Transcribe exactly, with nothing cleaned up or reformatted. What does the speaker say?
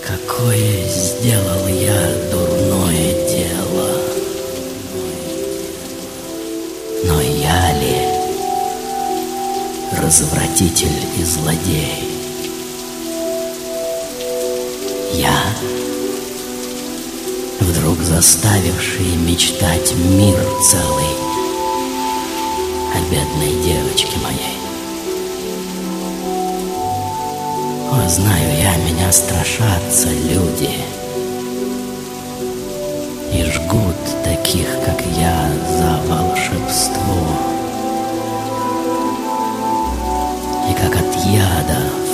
Какое сделал я дурное дело. Но я ли развратитель и злодей? Я, вдруг заставивший мечтать мир целый о бедной девочке моей. О, знаю я, меня страшатся люди и жгут таких, как я, за волшебство. И как от яда